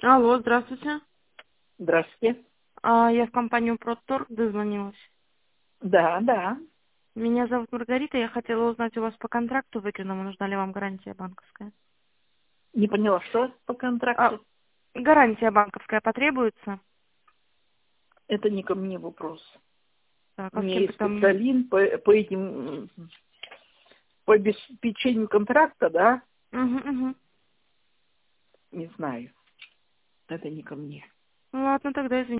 Алло, здравствуйте. Здравствуйте. Я в компанию Проторг дозвонилась. Да, да. Меня зовут Маргарита, я хотела узнать у вас по контракту выделенному, нужна ли вам гарантия банковская. Не поняла, что по А, контракту? гарантия банковская потребуется? Это не ко мне вопрос. Так, У а с меня кем есть потом? специалист по этим, по обеспечению контракта, да? Угу. Не знаю. Это не ко мне. Ладно, тогда извините.